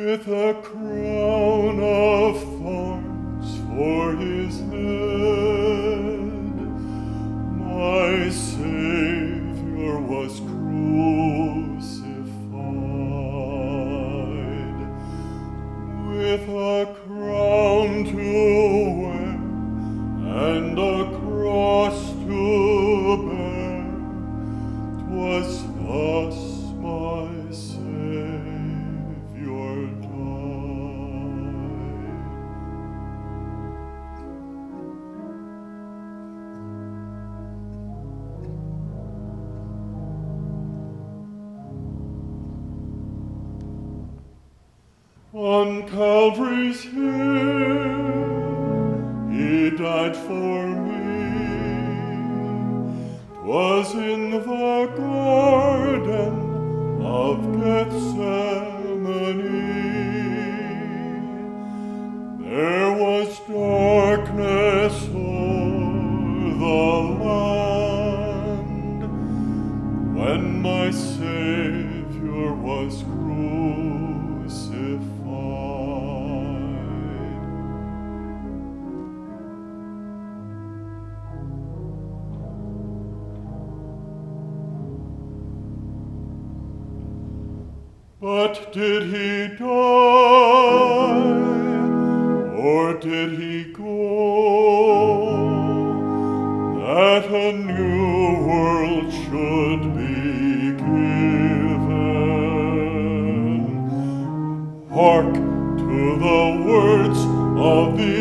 with a crown of thorns for his head. My Savior was crucified, with a crown to wear and a cross to bear. 'Twas thus my Savior died. On Calvary's hill he died for me. 'Twas in the garden of Gethsemane. There was darkness o'er the land when my Savior was crucified. But did he die, or did he go, that a new world should be given? Hark to the words of the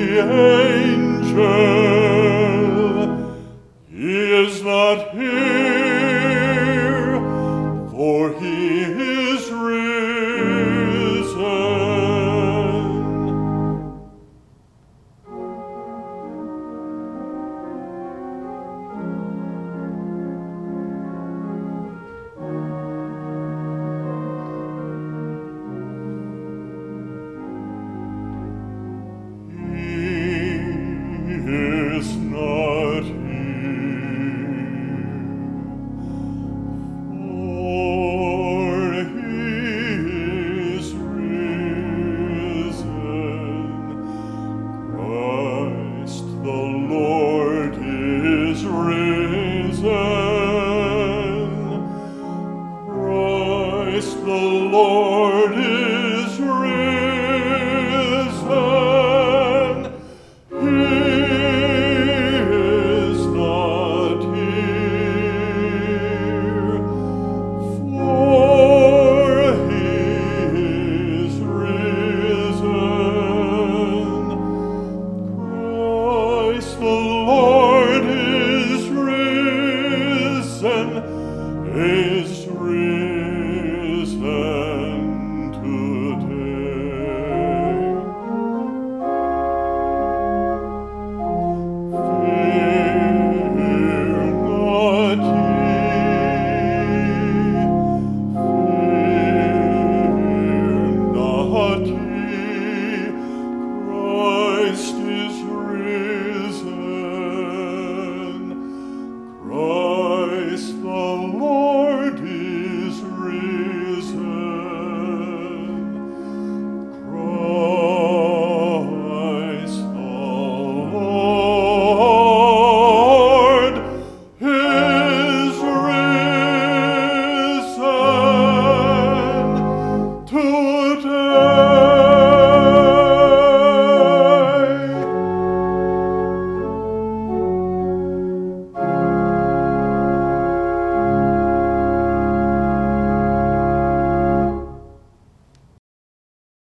angel, he is not here, for he